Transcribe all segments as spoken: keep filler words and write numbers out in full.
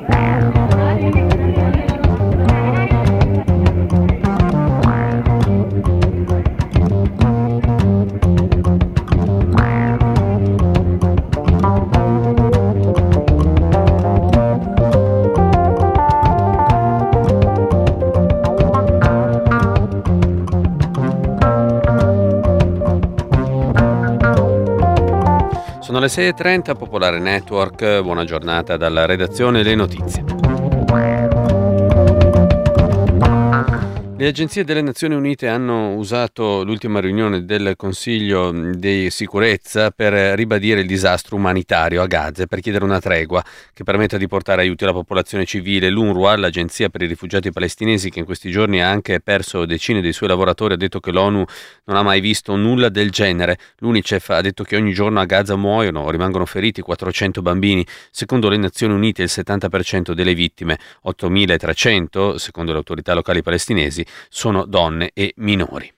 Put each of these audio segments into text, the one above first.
Sono le sei e trenta, Popolare Network, buona giornata dalla redazione, le notizie. Le agenzie delle Nazioni Unite hanno usato l'ultima riunione del Consiglio di sicurezza per ribadire il disastro umanitario a Gaza e per chiedere una tregua che permetta di portare aiuti alla popolazione civile. L'UNRWA, l'agenzia per i rifugiati palestinesi, che in questi giorni ha anche perso decine dei suoi lavoratori, ha detto che l'ONU non ha mai visto nulla del genere. L'UNICEF ha detto che ogni giorno a Gaza muoiono o rimangono feriti quattrocento bambini. Secondo le Nazioni Unite il settanta per cento delle vittime, ottomilatrecento, secondo le autorità locali palestinesi, sono donne e minori.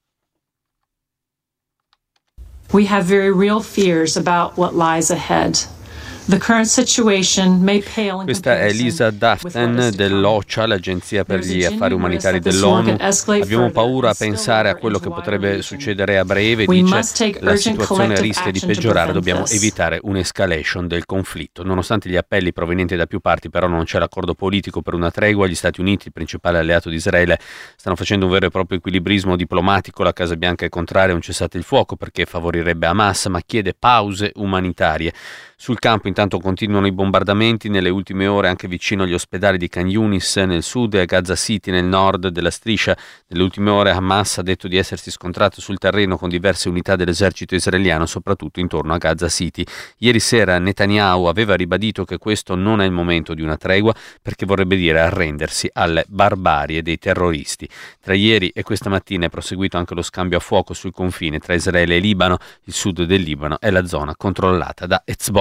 We have very real fears about what lies ahead. The current situation may pale in Questa è Lisa Dafton dell'OCHA, l'agenzia per gli affari umanitari dell'ONU. Abbiamo paura a pensare a quello che potrebbe succedere a breve, dice la situazione rischia di peggiorare, dobbiamo evitare un'escalation del conflitto. Nonostante gli appelli provenienti da più parti, però non c'è l'accordo politico per una tregua. Gli Stati Uniti, il principale alleato di Israele, stanno facendo un vero e proprio equilibrismo diplomatico. La Casa Bianca è contraria a un cessate il fuoco perché favorirebbe Hamas, ma chiede pause umanitarie. Sul campo intanto continuano i bombardamenti, nelle ultime ore anche vicino agli ospedali di Khan Yunis nel sud e a Gaza City nel nord della striscia. Nelle ultime ore Hamas ha detto di essersi scontrato sul terreno con diverse unità dell'esercito israeliano, soprattutto intorno a Gaza City. Ieri sera Netanyahu aveva ribadito che questo non è il momento di una tregua perché vorrebbe dire arrendersi alle barbarie dei terroristi. Tra ieri e questa mattina è proseguito anche lo scambio a fuoco sul confine tra Israele e Libano. Il sud del Libano è la zona controllata da Hezbollah.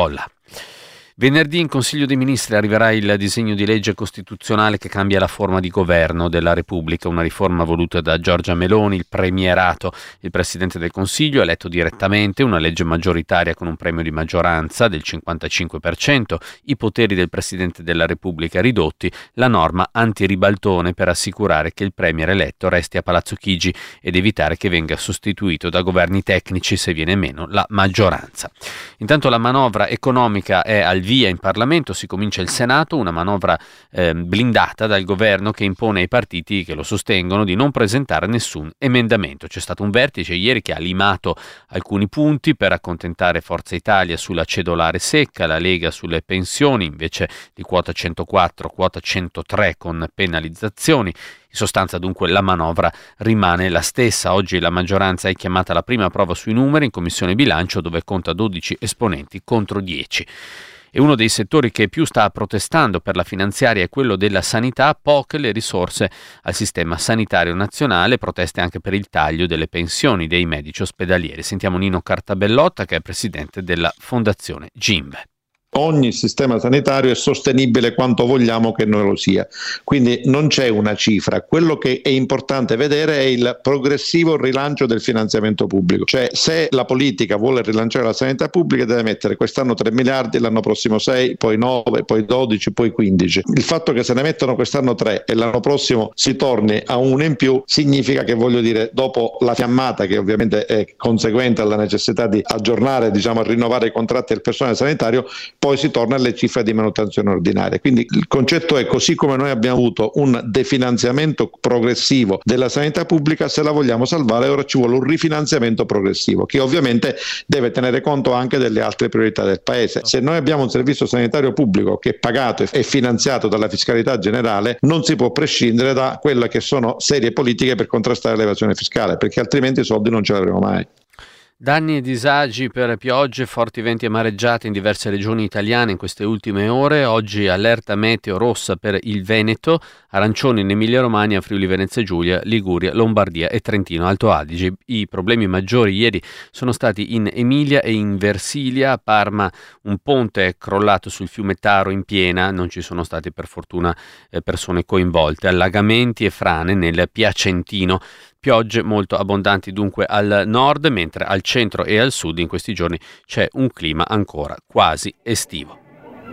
Venerdì in Consiglio dei Ministri arriverà il disegno di legge costituzionale che cambia la forma di governo della Repubblica, una riforma voluta da Giorgia Meloni, il premierato. Il Presidente del Consiglio eletto direttamente, una legge maggioritaria con un premio di maggioranza del cinquantacinque per cento, i poteri del Presidente della Repubblica ridotti, la norma antiribaltone per assicurare che il premier eletto resti a Palazzo Chigi ed evitare che venga sostituito da governi tecnici se viene meno la maggioranza. Intanto la manovra economica è al via in Parlamento, si comincia il Senato, una manovra eh, blindata dal governo che impone ai partiti che lo sostengono di non presentare nessun emendamento. C'è stato un vertice ieri che ha limato alcuni punti per accontentare Forza Italia sulla cedolare secca, la Lega sulle pensioni invece di quota centoquattro, quota centotré con penalizzazioni. In sostanza dunque la manovra rimane la stessa. Oggi la maggioranza è chiamata alla prima prova sui numeri in Commissione Bilancio dove conta dodici esponenti contro dieci. E uno dei settori che più sta protestando per la finanziaria è quello della sanità, poche le risorse al sistema sanitario nazionale, proteste anche per il taglio delle pensioni dei medici ospedalieri. Sentiamo Nino Cartabellotta che è presidente della Fondazione Gimbe. Ogni sistema sanitario è sostenibile quanto vogliamo che noi lo sia, quindi non c'è una cifra. Quello che è importante vedere è il progressivo rilancio del finanziamento pubblico, cioè se la politica vuole rilanciare la sanità pubblica deve mettere quest'anno tre miliardi, l'anno prossimo sei, poi nove, poi dodici, poi quindici. Il fatto che se ne mettono quest'anno tre e l'anno prossimo si torni a uno in più significa che, voglio dire, dopo la fiammata che ovviamente è conseguente alla necessità di aggiornare, diciamo, a rinnovare i contratti del personale sanitario, poi si torna alle cifre di manutenzione ordinaria. Quindi il concetto è: così come noi abbiamo avuto un definanziamento progressivo della sanità pubblica, se la vogliamo salvare ora ci vuole un rifinanziamento progressivo che ovviamente deve tenere conto anche delle altre priorità del Paese. Se noi abbiamo un servizio sanitario pubblico che è pagato e finanziato dalla fiscalità generale, non si può prescindere da quelle che sono serie politiche per contrastare l'evasione fiscale, perché altrimenti i soldi non ce li avremo mai. Danni e disagi per piogge, forti venti e mareggiate in diverse regioni italiane in queste ultime ore. Oggi allerta meteo rossa per il Veneto, arancione in Emilia-Romagna, Friuli Venezia Giulia, Liguria, Lombardia e Trentino Alto Adige. I problemi maggiori ieri sono stati in Emilia e in Versilia. A Parma un ponte è crollato sul fiume Taro in piena, non ci sono state per fortuna eh, persone coinvolte. Allagamenti e frane nel Piacentino. Piogge molto abbondanti dunque al nord, mentre al centro e al sud in questi giorni c'è un clima ancora quasi estivo.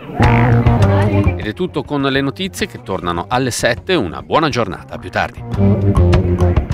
Ed è tutto con le notizie che tornano alle sette. Una buona giornata, a più tardi.